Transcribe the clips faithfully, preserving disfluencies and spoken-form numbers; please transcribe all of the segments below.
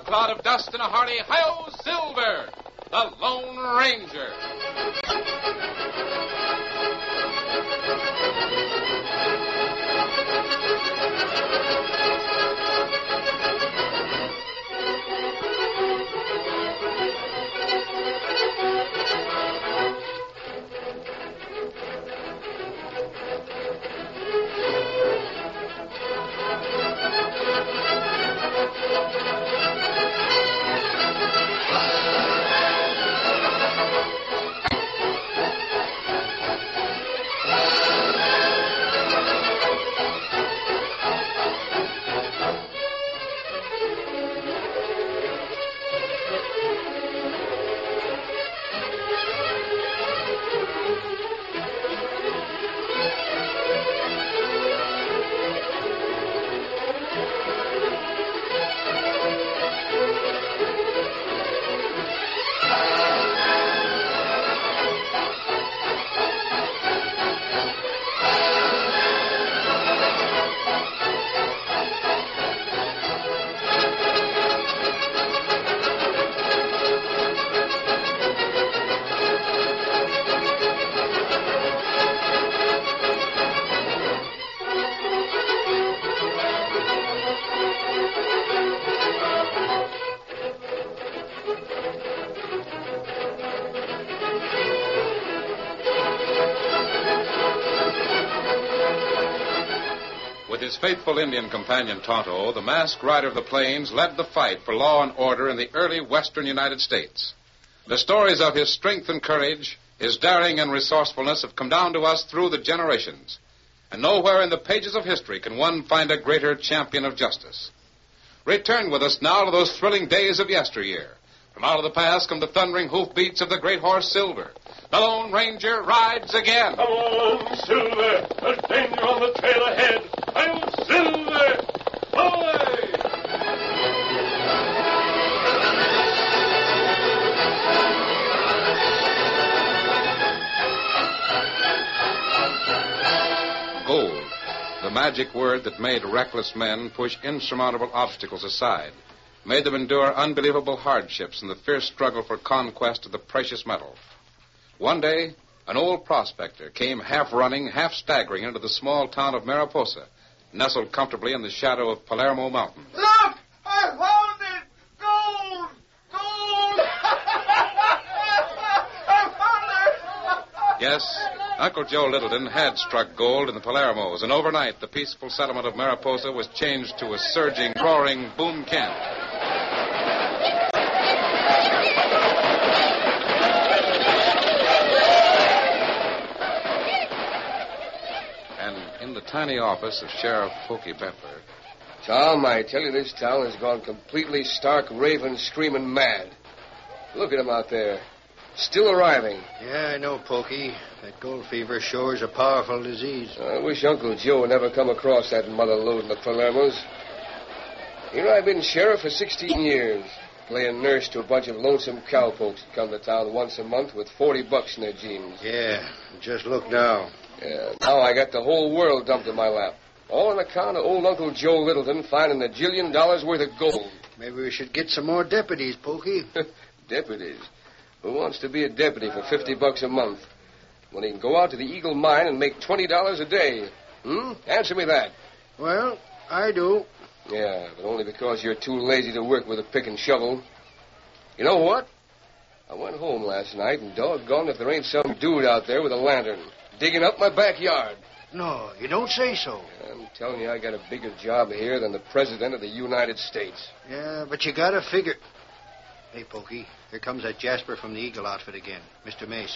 cloud of dust and a hearty hi-yo Silver, the Lone Ranger. With his faithful Indian companion Tonto, the masked rider of the plains led the fight for law and order in the early western United States. The stories of his strength and courage, his daring and resourcefulness have come down to us through the generations. And nowhere in the pages of history can one find a greater champion of justice. Return with us now to those thrilling days of yesteryear. From out of the past come the thundering hoofbeats of the great horse Silver. The Lone Ranger rides again. Come on, Silver. There's danger on the trail ahead. I'm Silver. Away! Gold, the magic word that made reckless men push insurmountable obstacles aside, made them endure unbelievable hardships in the fierce struggle for conquest of the precious metal. One day, an old prospector came half running, half staggering into the small town of Mariposa, nestled comfortably in the shadow of Palermo Mountain. Look! I found it! Gold! Gold! I found it! Yes, Uncle Joe Littleton had struck gold in the Palermos, and overnight the peaceful settlement of Mariposa was changed to a surging, roaring boom camp. And in the tiny office of Sheriff Pokey Bettler. Tom, I tell you, this town has gone completely stark, raving, screaming mad. Look at them out there. Still arriving. Yeah, I know, Pokey. That gold fever sure is a powerful disease. I wish Uncle Joe had never come across that mother lode in the Palermos. Here I've been sheriff for sixteen years, playing nurse to a bunch of lonesome cowpokes that come to town once a month with forty bucks in their jeans. Yeah, just look now. Yeah, now I got the whole world dumped in my lap. All on account of old Uncle Joe Littleton finding a jillion dollars worth of gold. Maybe we should get some more deputies, Pokey. Deputies? Who wants to be a deputy for fifty bucks a month when he can go out to the Eagle Mine and make twenty dollars a day? Hmm? Answer me that. Well, I do. Yeah, but only because you're too lazy to work with a pick and shovel. You know what? I went home last night, and doggone if there ain't some dude out there with a lantern digging up my backyard. No, you don't say so. I'm telling you, I got a bigger job here than the President of the United States. Yeah, but you gotta figure... Hey, Pokey, here comes that Jasper from the Eagle outfit again, Mister Mace.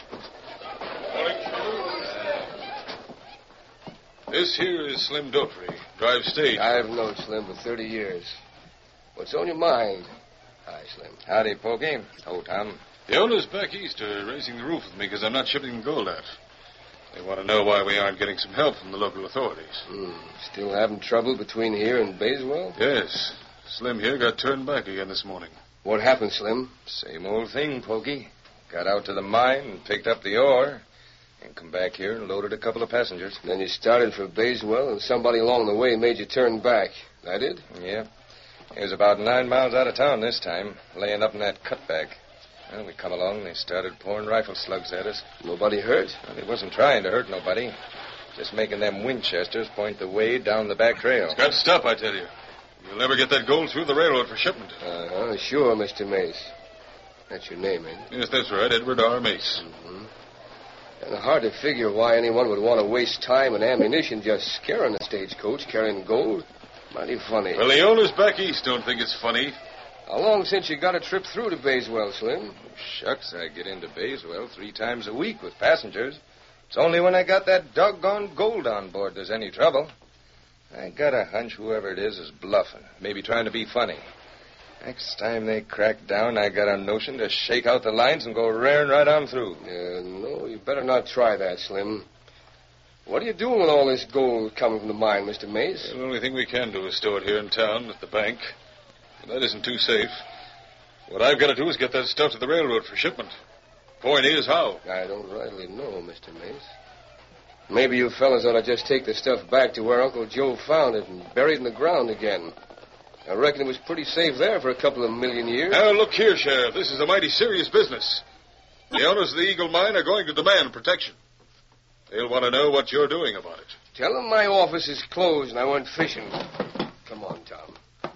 This here is Slim Dotry, drive state. I've known Slim for thirty years. What's on your mind? Hi, Slim. Howdy, Pokey. Oh, Tom. The owners back east are raising the roof with me because I'm not shipping gold out. They want to know why we aren't getting some help from the local authorities. Hmm. Still having trouble between here and Bayswell? Yes. Slim here got turned back again this morning. What happened, Slim? Same old thing, Pokey. Got out to the mine and picked up the ore and come back here and loaded a couple of passengers. Then you started for Bayswell and somebody along the way made you turn back. That it? Yeah. He was about nine miles out of town this time, laying up in that cutback. Well, we come along, and they started pouring rifle slugs at us. Nobody hurt? Well, he wasn't trying to hurt nobody. Just making them Winchesters point the way down the back trail. It's got to stop, I tell you. You'll never get that gold through the railroad for shipment. Uh-huh, sure, Mister Mace. That's your name, ain't it? Yes, that's right, Edward R. Mace. Mm-hmm. And hard to figure why anyone would want to waste time and ammunition just scaring a stagecoach carrying gold. Mighty funny. Well, the owners back east don't think it's funny. How long since you got a trip through to Bayswell, Slim? Shucks, I get into Bayswell three times a week with passengers. It's only when I got that doggone gold on board there's any trouble. I got a hunch whoever it is is bluffing, maybe trying to be funny. Next time they crack down, I got a notion to shake out the lines and go raring right on through. Uh, no, you better not try that, Slim. What are you doing with all this gold coming from the mine, Mister Mace? The only thing we can do is store it here in town at the bank. That isn't too safe. What I've got to do is get that stuff to the railroad for shipment. Point is, how? I don't rightly know, Mister Mace. Maybe you fellas ought to just take the stuff back to where Uncle Joe found it and bury it in the ground again. I reckon it was pretty safe there for a couple of million years. Now, look here, Sheriff. This is a mighty serious business. The owners of the Eagle Mine are going to demand protection. They'll want to know what you're doing about it. Tell them my office is closed and I went fishing. Come on, Tom.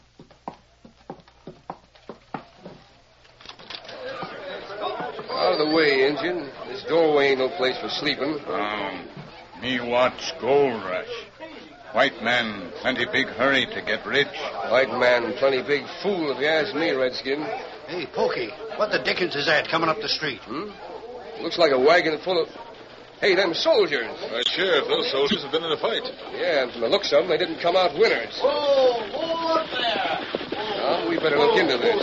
Out of the way, Injun. This doorway ain't no place for sleeping. Um, me watch gold rush. White man, plenty big hurry to get rich. White man, plenty big fool if you ask me, Redskin. Hey, Pokey, what the dickens is that coming up the street? Hmm? Looks like a wagon full of... Hey, them soldiers. Uh, Sheriff, those soldiers have been in a fight. Yeah, and from the looks of them, they didn't come out winners. Whoa, whoa up there. Well, we better look into this.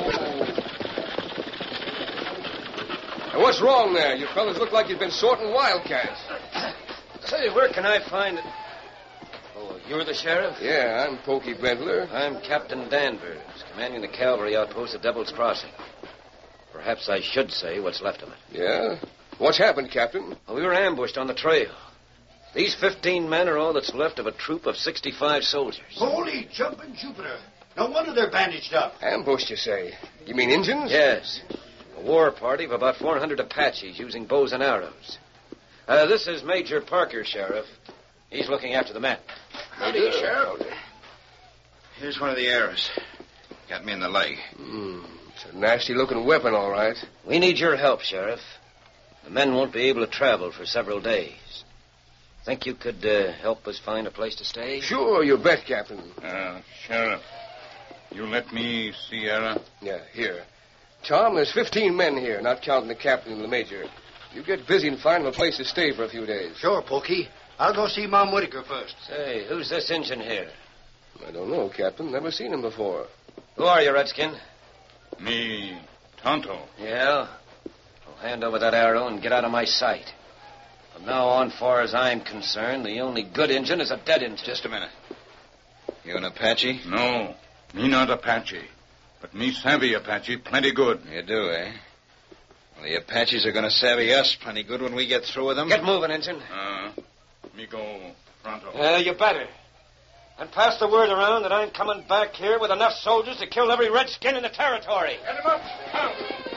Now, what's wrong there? You fellas look like you've been sorting wildcats. Say, where can I find... Oh, you're the sheriff? Yeah, I'm Pokey Bentler. I'm Captain Danvers, commanding the cavalry outpost at Devil's Crossing. Perhaps I should say what's left of it. Yeah? What's happened, Captain? Well, we were ambushed on the trail. These fifteen men are all that's left of a troop of sixty-five soldiers. Holy jumping Jupiter. No wonder they're bandaged up. Ambushed, you say? You mean Indians? Yes. A war party of about four hundred Apaches using bows and arrows. Uh, this is Major Parker, Sheriff. He's looking after the men. Howdy, Sheriff. Here's one of the arrows. Got me in the leg. Mm, it's a nasty-looking weapon, all right. We need your help, Sheriff. The men won't be able to travel for several days. Think you could uh, help us find a place to stay? Sure, you bet, Captain. Uh, Sheriff, you let me see Sierra? Yeah, here. Tom, there's fifteen men here, not counting the captain and the major. You get busy and find them a place to stay for a few days. Sure, Pokey. I'll go see Mom Whitaker first. Say, who's this Injun here? I don't know, Captain. Never seen him before. Who are you, Redskin? Me, Tonto. Yeah? Well, hand over that arrow and get out of my sight. From now on, far as I'm concerned, the only good Injun is a dead Injun. Just a minute. You an Apache? No, me not Apache. But me savvy Apache plenty good. You do, eh? Well, the Apaches are going to savvy us plenty good when we get through with them. Get moving, Injun. Uh, me go pronto. Uh, you better. And pass the word around that I'm coming back here with enough soldiers to kill every redskin in the territory. Get him up. Come.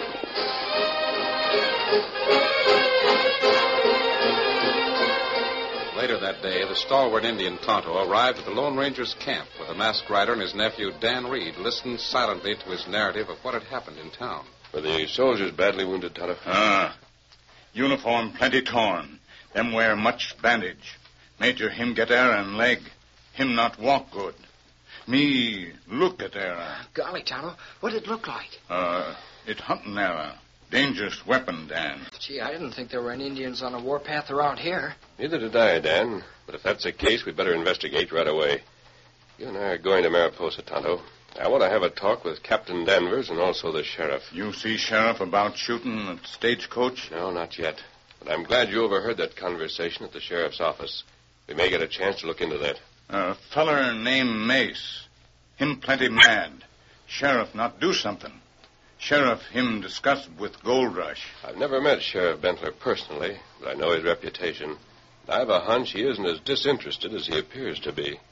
Later that day, the stalwart Indian Tonto arrived at the Lone Ranger's camp, where the masked rider and his nephew Dan Reed listened silently to his narrative of what had happened in town. Were the soldiers badly wounded, Tonto? Ah. Uniform plenty torn. Them wear much bandage. Major him get arrow in leg. Him not walk good. Me look at arrow. Golly, Tonto, what did it look like? Uh, it hunting arrow. Dangerous weapon, Dan. Gee, I didn't think there were any Indians on a warpath around here. Neither did I, Dan. But if that's the case, we'd better investigate right away. You and I are going to Mariposa, Tonto. I want to have a talk with Captain Danvers and also the sheriff. You see sheriff about shooting at stagecoach? No, not yet. But I'm glad you overheard that conversation at the sheriff's office. We may get a chance to look into that. A feller named Mace. Him plenty mad. Sheriff not do something. Sheriff him discuss with Gold Rush. I've never met Sheriff Bentler personally, but I know his reputation. I have a hunch he isn't as disinterested as he appears to be.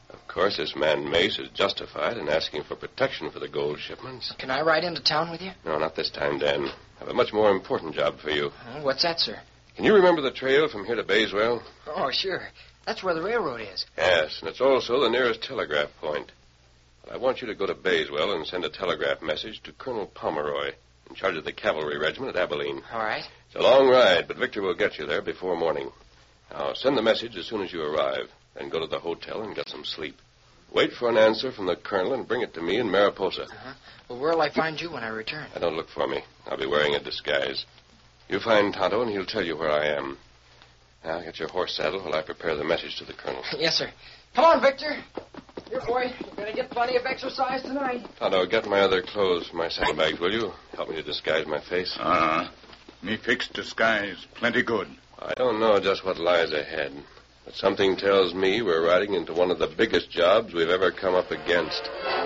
Of course, this man Mace is justified in asking for protection for the gold shipments. Can I ride into town with you? No, not this time, Dan. I have a much more important job for you. Uh, what's that, sir? Can you remember the trail from here to Bayswell? Oh, sure. That's where the railroad is. Yes, and it's also the nearest telegraph point. But I want you to go to Bayswell and send a telegraph message to Colonel Pomeroy, in charge of the cavalry regiment at Abilene. All right. It's a long ride, but Victor will get you there before morning. Now, send the message as soon as you arrive, then go to the hotel and get some sleep. Wait for an answer from the colonel and bring it to me in Mariposa. Uh-huh. Well, where'll I find you when I return? Now, don't look for me. I'll be wearing a disguise. You find Tonto, and he'll tell you where I am. Now, get your horse saddled while I prepare the message to the colonel. Yes, sir. Come on, Victor. Here, boy. You're going to get plenty of exercise tonight. Tonto, get my other clothes from my saddlebags, will you? Help me to disguise my face. Uh-huh. Me fixed disguise. Plenty good. I don't know just what lies ahead, but something tells me we're riding into one of the biggest jobs we've ever come up against.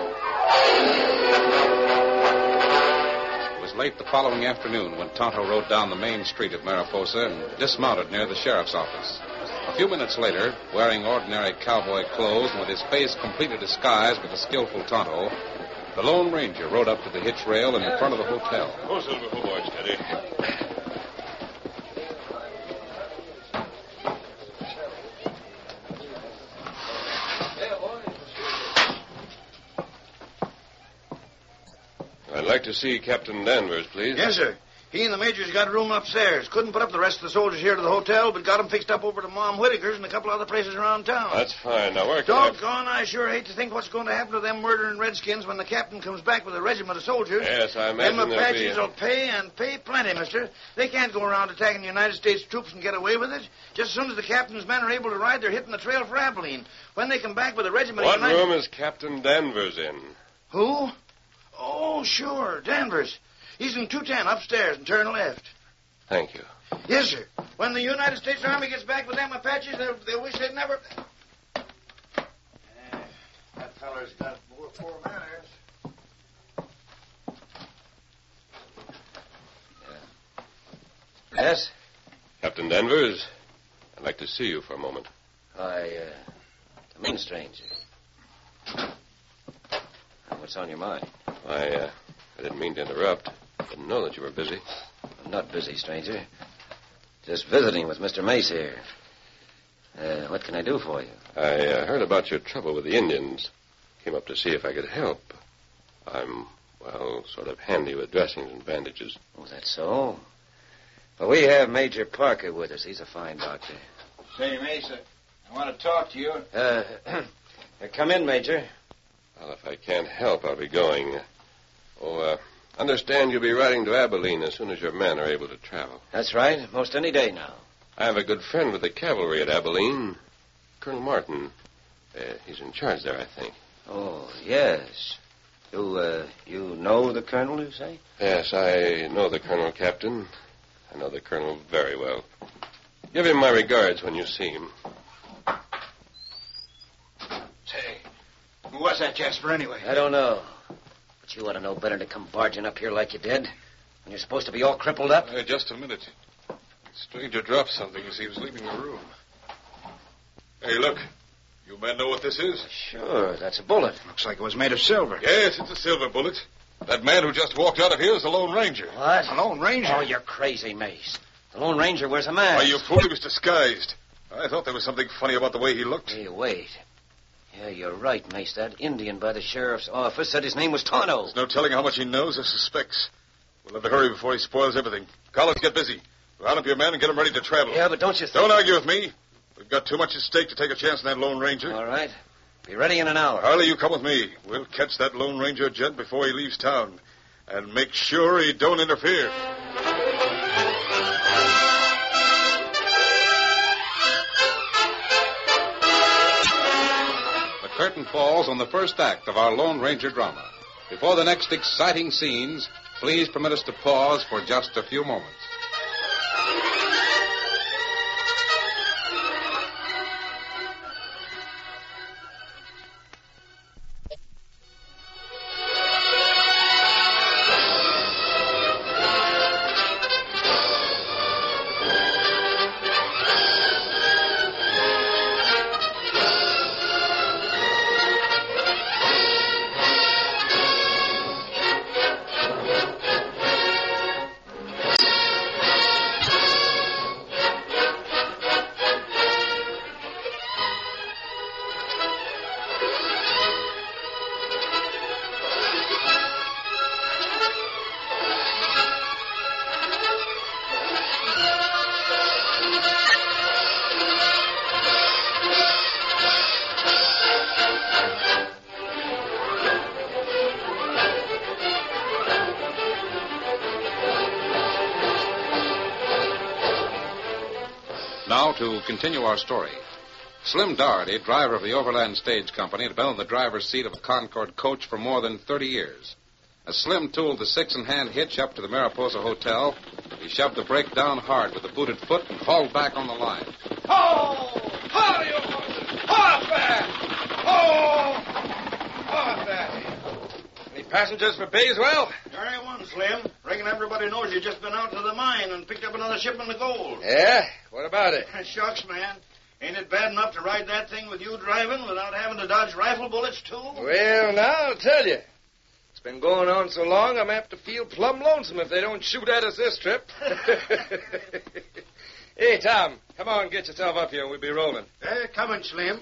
It was late the following afternoon when Tonto rode down the main street of Mariposa and dismounted near the sheriff's office. A few minutes later, wearing ordinary cowboy clothes and with his face completely disguised with a skillful Tonto, the Lone Ranger rode up to the hitch rail in front of the hotel. Oh, Silver, oh, boy, steady. I'd like to see Captain Danvers, please. Yes, sir. He and the major's got a room upstairs. Couldn't put up the rest of the soldiers here to the hotel, but got them fixed up over to Mom Whitaker's and a couple other places around town. That's fine. Now, where can I... Doggone, I sure hate to think what's going to happen to them murdering redskins when the captain comes back with a regiment of soldiers. Yes, I imagine Them there'll be... Apaches will pay and pay plenty, mister. They can't go around attacking United States troops and get away with it. Just as soon as the captain's men are able to ride, they're hitting the trail for Abilene. When they come back with a regiment What of United... room is Captain Danvers in? Who? Oh, sure, Danvers. He's in two ten upstairs and turn left. Thank you. Yes, sir. When the United States Army gets back with them Apaches, they'll, they'll wish they'd never... Yeah, that feller's got more poor manners. Yes? Captain Danvers, I'd like to see you for a moment. I, uh, come in, stranger. What's on your mind? I, uh, I didn't mean to interrupt. Didn't know that you were busy. I'm not busy, stranger. Just visiting with Mister Mace here. Uh, what can I do for you? I uh, heard about your trouble with the Indians. Came up to see if I could help. I'm, well, sort of handy with dressings and bandages. Oh, that's so? Well, we have Major Parker with us. He's a fine doctor. Say, Mace, I want to talk to you. Uh, come in, Major. Well, if I can't help, I'll be going. Oh, uh, understand you'll be riding to Abilene as soon as your men are able to travel. That's right. Most any day now. I have a good friend with the cavalry at Abilene, Colonel Martin. Uh, he's in charge there, I think. Oh, yes. You, uh, you know the colonel, you say? Yes, I know the colonel, Captain. I know the colonel very well. Give him my regards when you see him. Say, who was that Jasper anyway? I don't know. But you ought to know better to come barging up here like you did. When you're supposed to be all crippled up. Uh, just a minute. The stranger dropped something as he was leaving the room. Hey, look. You men know what this is? Sure, that's a bullet. Looks like it was made of silver. Yes, it's a silver bullet. That man who just walked out of here is the Lone Ranger. What? The Lone Ranger? Oh, you're crazy, Mace. The Lone Ranger wears a mask. Why, you fool, he was disguised. I thought there was something funny about the way he looked. Hey, wait. Yeah, you're right, Mace. That Indian by the sheriff's office said his name was Tonto. There's no telling how much he knows or suspects. We'll have to hurry before he spoils everything. Collins, get busy. Round up your men and get them ready to travel. Yeah, but don't you think... Don't argue with me. We've got too much at stake to take a chance on that Lone Ranger. All right. Be ready in an hour. Harley, you come with me. We'll catch that Lone Ranger gent before he leaves town. And make sure he don't interfere. The curtain falls on the first act of our Lone Ranger drama. Before the next exciting scenes, please permit us to pause for just a few moments. to continue our story. Slim Doherty, driver of the Overland Stage Company, had been on the driver's seat of a Concord coach for more than thirty years. As Slim tooled the six-in-hand hitch up to the Mariposa Hotel, he shoved the brake down hard with a booted foot and hauled back on the line. Oh! Ho, you horses! Off there! Oh! Off there! Any passengers for Bayswell? There ain't one, Slim. Reckon everybody knows you've just been out to the mine and picked up another shipment of gold. Yeah? What about it? Shucks, man. Ain't it bad enough to ride that thing with you driving without having to dodge rifle bullets, too? Well, now, I'll tell you. It's been going on so long, I'm apt to feel plumb lonesome if they don't shoot at us this trip. Hey, Tom, come on, get yourself up here and we'll be rolling. They're coming, Slim.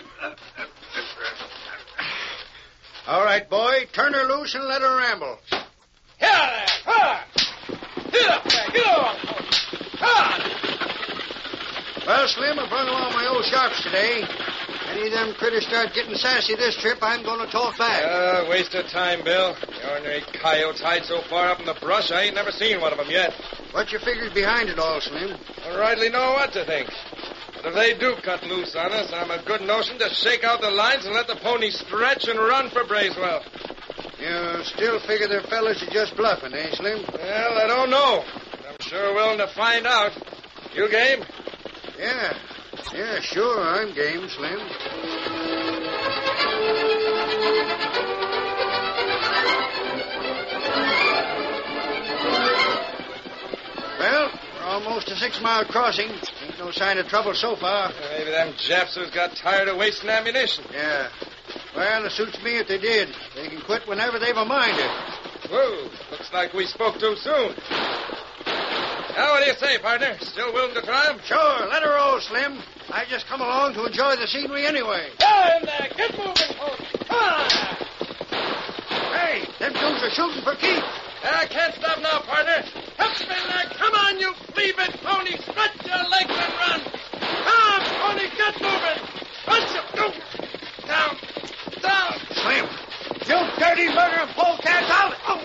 All right, boy, turn her loose and let her ramble. Here there! Ha! Get up there! Get on! Ha! Well, Slim, I brought along my old sharps today. Any of them critters start getting sassy this trip, I'm going to talk back. Uh, waste of time, Bill. The ordinary coyotes hide so far up in the brush, I ain't never seen one of them yet. What's your figures behind it all, Slim? I don't rightly know what to think. But if they do cut loose on us, I'm a good notion to shake out the lines and let the ponies stretch and run for Brayswell. You still figure their fellas are just bluffing, eh, Slim? Well, I don't know. I'm sure willing to find out. You game? Yeah. Yeah, sure, I'm game, Slim. Well, we're almost a six-mile crossing. Ain't no sign of trouble so far. Maybe them Japsers got tired of wasting ammunition. Yeah. Well, it suits me if they did. They can quit whenever they've a mind to. Whoa, looks like we spoke too soon. Now, what do you say, partner? Still willing to try 'em? Sure, let her roll, Slim. I just come along to enjoy the scenery anyway. Get in there! Get moving, folks! Ah! Hey, them dudes are shooting for keeps. I can't stop now, partner. Help me there. Come on, you flea-bit pony. Stretch your legs and run. Come, pony, get moving. Punch him. Go. Down. Down. Slim, you dirty murder of polecats out. Oh.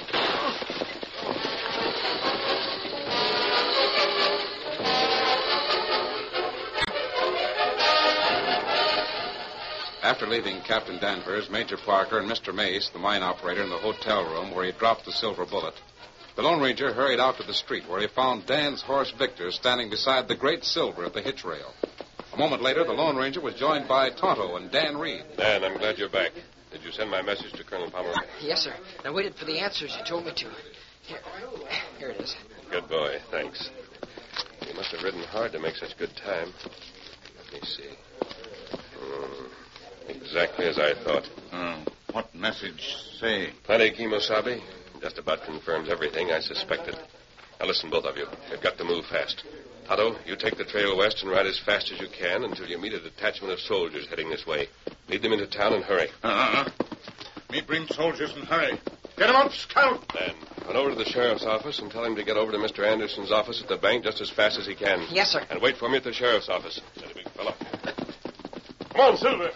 After leaving Captain Danvers, Major Parker, and Mister Mace, the mine operator, in the hotel room where he dropped the silver bullet, the Lone Ranger hurried out to the street where he found Dan's horse Victor standing beside the great Silver at the hitch rail. A moment later, the Lone Ranger was joined by Tonto and Dan Reed. Dan, I'm glad you're back. Did you send my message to Colonel Pomeroy? Yes, sir. I waited for the answers you told me to. Here, here it is. Good boy, thanks. You must have ridden hard to make such good time. Let me see. Hmm. Exactly as I thought. Uh, what message say? Plenty, Kimosabe. Just about confirms everything I suspected. Now listen, both of you. You've got to move fast. Tonto, you take the trail west and ride as fast as you can until you meet a detachment of soldiers heading this way. Lead them into town and hurry. Uh-huh. Me bring soldiers and hurry. Get 'em up, Scout. Then run over to the sheriff's office and tell him to get over to Mister Anderson's office at the bank just as fast as he can. Yes, sir. And wait for me at the sheriff's office. Steady, big fella. Come on, Silver.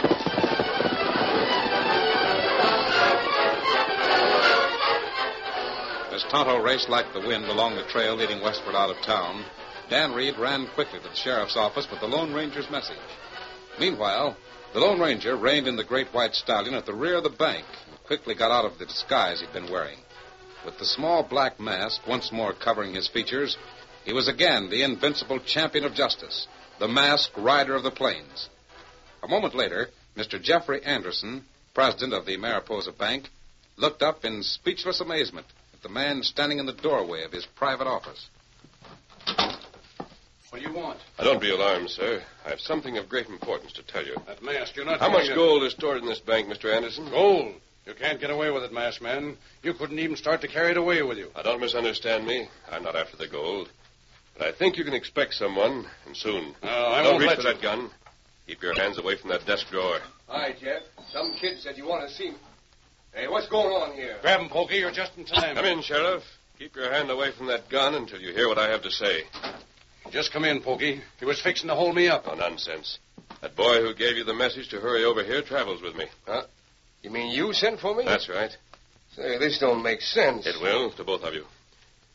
As Tonto raced like the wind along the trail leading westward out of town, Dan Reed ran quickly to the sheriff's office with the Lone Ranger's message. Meanwhile, the Lone Ranger reined in the great white stallion at the rear of the bank and quickly got out of the disguise he'd been wearing. With the small black mask once more covering his features, he was again the invincible champion of justice, the masked rider of the plains. A moment later, Mister Jeffrey Anderson, president of the Mariposa Bank, looked up in speechless amazement at the man standing in the doorway of his private office. What do you want? Now, don't be alarmed, sir. I have something of great importance to tell you. That mask, you're not... How much to... gold is stored in this bank, Mister Anderson? Gold? You can't get away with it, masked man. You couldn't even start to carry it away with you. Now, don't misunderstand me. I'm not after the gold. But I think you can expect someone, and soon. No, I don't won't reach let for you. that gun. Keep your hands away from that desk drawer. Hi, Jeff. Some kid said you want to see me. Hey, what's going on here? Grab him, Pokey. You're just in time. Come in, Sheriff. Keep your hand away from that gun until you hear what I have to say. Just come in, Pokey. He was fixing to hold me up. Oh, nonsense. That boy who gave you the message to hurry over here travels with me. Huh? You mean you sent for me? That's right. Say, this don't make sense. It will to both of you.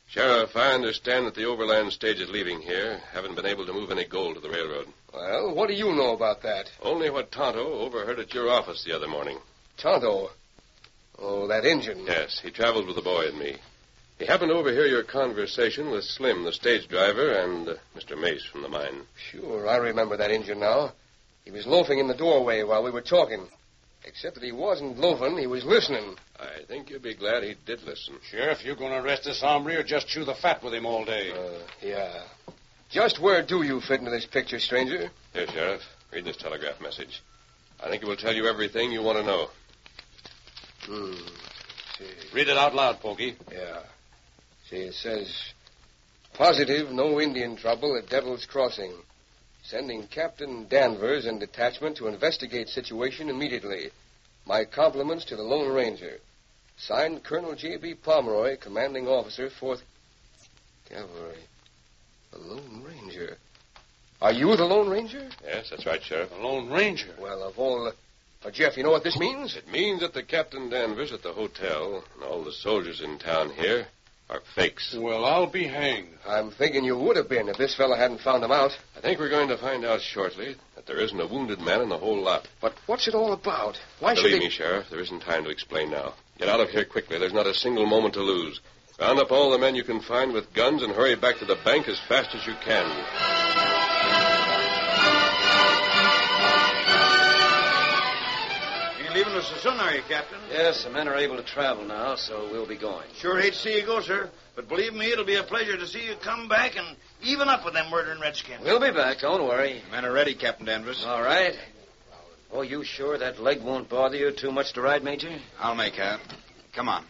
Sheriff, I understand that the overland stages leaving here haven't been able to move any gold to the railroad. Well, what do you know about that? Only what Tonto overheard at your office the other morning. Tonto? Oh, that Injun. Yes, he traveled with the boy and me. He happened to overhear your conversation with Slim, the stage driver, and uh, Mister Mace from the mine. Sure, I remember that Injun now. He was loafing in the doorway while we were talking. Except that he wasn't loafing, he was listening. I think you'll be glad he did listen. Sheriff, you going to arrest this hombre or just chew the fat with him all day? Uh, yeah. Just where do you fit into this picture, stranger? Here, Sheriff, read this telegraph message. I think it will tell you everything you want to know. Hmm. See. Read it out loud, Pokey. Yeah. See, it says, positive no Indian trouble at Devil's Crossing. Sending Captain Danvers and detachment to investigate situation immediately. My compliments to the Lone Ranger. Signed, Colonel J B. Pomeroy, commanding officer, fourth Cavalry. The Lone Ranger. Are you the Lone Ranger? Yes, that's right, Sheriff. The Lone Ranger? Well, of all... Uh, Jeff, you know what this means? It means that the Captain Danvers at the hotel and all the soldiers in town here are fakes. Well, I'll be hanged. I'm thinking you would have been if this fella hadn't found them out. I think we're going to find out shortly that there isn't a wounded man in the whole lot. But what's it all about? Why Believe should they... me, Sheriff, there isn't time to explain now. Get out of here quickly. There's not a single moment to lose. Round up all the men you can find with guns and hurry back to the bank as fast as you can. Leaving us so soon, are you, Captain? Yes, the men are able to travel now, so we'll be going. Sure hate to see you go, sir. But believe me, it'll be a pleasure to see you come back and even up with them murdering redskins. We'll be back, don't worry. The men are ready, Captain Danvers. All right. Oh, you sure that leg won't bother you too much to ride, Major? I'll make out. Come on.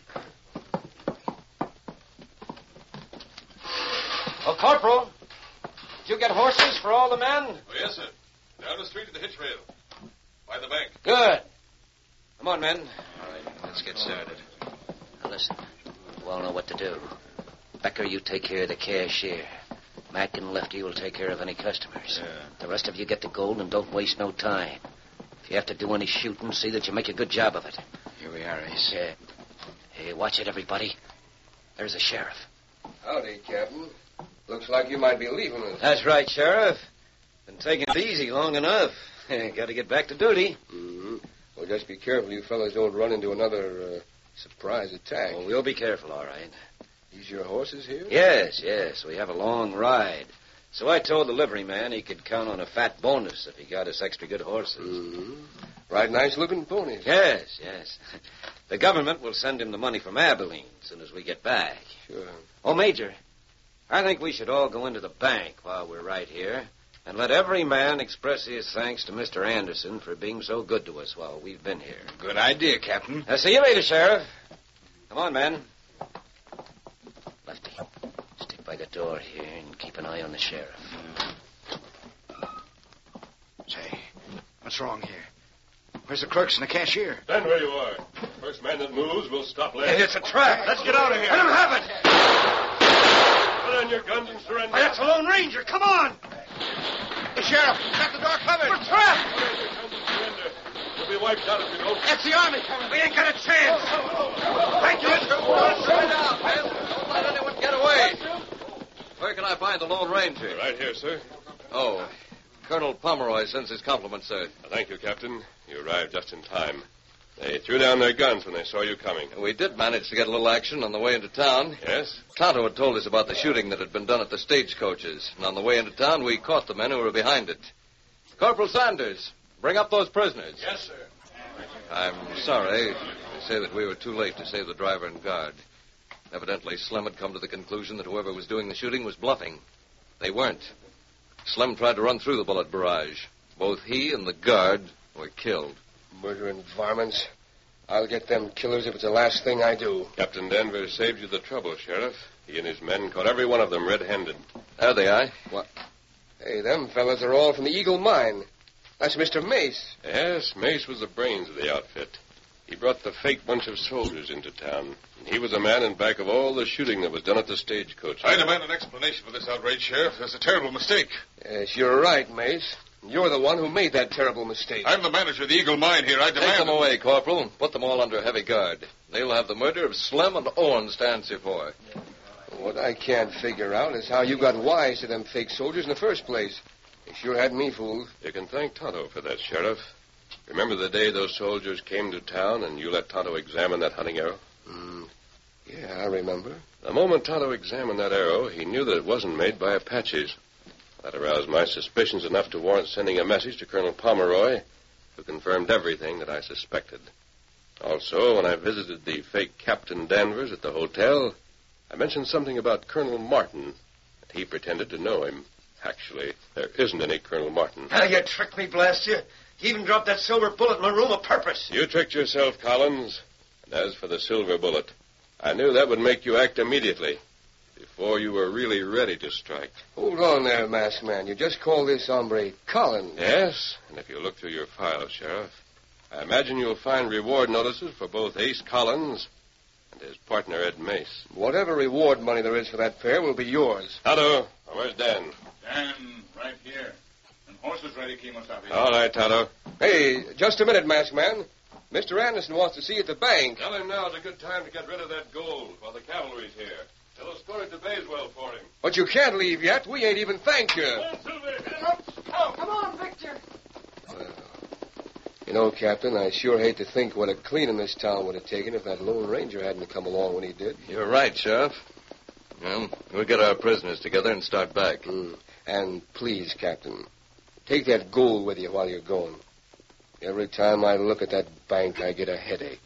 Oh, Corporal, did you get horses for all the men? Oh, yes, sir. Down the street to the hitch rail. By the bank. Good. Come on, men. All right, let's get started. Now, listen. You all know what to do. Becker, you take care of the cashier. Mac and Lefty will take care of any customers. Yeah. The rest of you get the gold and don't waste no time. If you have to do any shooting, see that you make a good job of it. Here we are, Ace. Yeah. Hey, watch it, everybody. There's the sheriff. Howdy, Captain. Looks like you might be leaving us. That's right, Sheriff. Been taking it easy long enough. Got to get back to duty. Mm-hmm. Well, just be careful you fellas don't run into another uh, surprise attack. Oh, we'll be careful, all right. These your horses here? Yes, yes. We have a long ride. So I told the livery man he could count on a fat bonus if he got us extra good horses. Mm-hmm. Right nice-looking ponies. Yes, yes. The government will send him the money from Abilene as soon as we get back. Sure. Oh, Major, I think we should all go into the bank while we're right here and let every man express his thanks to Mister Anderson for being so good to us while we've been here. Good idea, Captain. I'll see you later, Sheriff. Come on, men. Lefty, stick by the door here and keep an eye on the sheriff. Say, what's wrong here? Where's the clerks and the cashier? Stand where you are. First man that moves will stop last. Hey, it's a trap. Let's get out of here. Let him have it. Put on your guns and surrender. Why, that's the Lone Ranger. Come on. The sheriff. Got the door covered. We're trapped. Put on your guns and surrender. You'll be wiped out if you don't. That's the army coming. We ain't got a chance. Thank you. Straight out, man. Don't let anyone get away. Where can I find the Lone Ranger? Right here, sir. Oh, Colonel Pomeroy sends his compliments, sir. Well, thank you, Captain. You arrived just in time. They threw down their guns when they saw you coming. We did manage to get a little action on the way into town. Yes? Tonto had told us about the shooting that had been done at the stagecoaches. And on the way into town, we caught the men who were behind it. Corporal Sanders, bring up those prisoners. Yes, sir. I'm sorry to say that we were too late to save the driver and guard. Evidently, Slim had come to the conclusion that whoever was doing the shooting was bluffing. They weren't. Slim tried to run through the bullet barrage. Both he and the guard were killed. Murdering varmints. I'll get them killers if it's the last thing I do. Captain Danvers saved you the trouble, Sheriff. He and his men caught every one of them red-handed. There they are. What? Hey, them fellas are all from the Eagle Mine. That's Mister Mace. Yes, Mace was the brains of the outfit. He brought the fake bunch of soldiers into town. And he was the man in back of all the shooting that was done at the stagecoach. I demand an explanation for this outrage, Sheriff. There's a terrible mistake. Yes, you're right, Mace. You're the one who made that terrible mistake. I'm the manager of the Eagle Mine here. I demand... Take them away, Corporal. Put them all under heavy guard. They'll have the murder of Slim and Owen to answer for. What I can't figure out is how you got wise to them fake soldiers in the first place. They sure had me fooled. You can thank Tonto for that, Sheriff. Remember the day those soldiers came to town and you let Tonto examine that hunting arrow? Mm, yeah, I remember. The moment Tonto examined that arrow, he knew that it wasn't made by Apaches. That aroused my suspicions enough to warrant sending a message to Colonel Pomeroy, who confirmed everything that I suspected. Also, when I visited the fake Captain Danvers at the hotel, I mentioned something about Colonel Martin, and he pretended to know him. Actually, there isn't any Colonel Martin. Ah, you tricked me, blast you. You even dropped that silver bullet in my room a purpose. You tricked yourself, Collins. And as for the silver bullet, I knew that would make you act immediately, before you were really ready to strike. Hold on there, masked man. You just called this hombre Collins. Yes, and if you look through your files, Sheriff, I imagine you'll find reward notices for both Ace Collins and his partner, Ed Mace. Whatever reward money there is for that pair will be yours. Tonto, where's Dan? Dan, right here. And horses ready, Kimosabe. All right, Tonto. Hey, just a minute, masked man. Mister Anderson wants to see you at the bank. Tell him now's a good time to get rid of that gold while the cavalry's here. Tell us go to Bayswell for him. But you can't leave yet. We ain't even thanked you. Oh, come on, Victor. Well, you know, Captain, I sure hate to think what a cleaning this town would have taken if that Lone Ranger hadn't come along when he did. You're right, Sheriff. Well, we'll get our prisoners together and start back. Mm. And please, Captain, take that gold with you while you're going. Every time I look at that bank, I get a headache.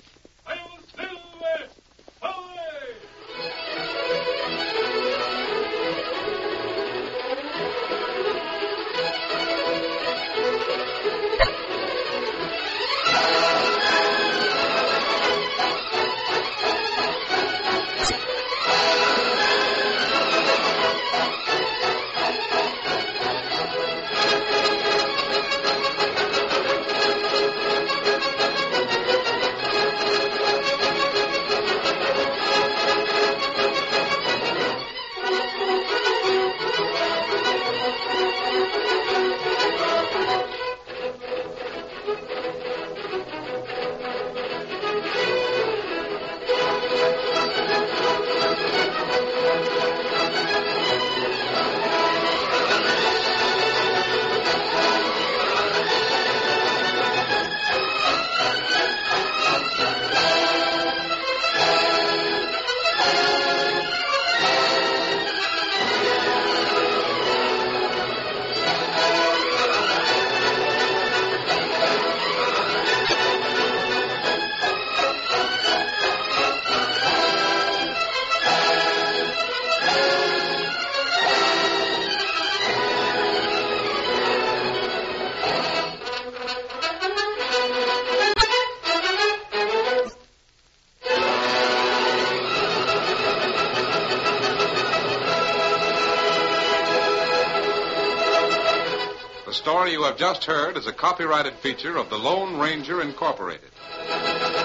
The story you have just heard is a copyrighted feature of the Lone Ranger Incorporated.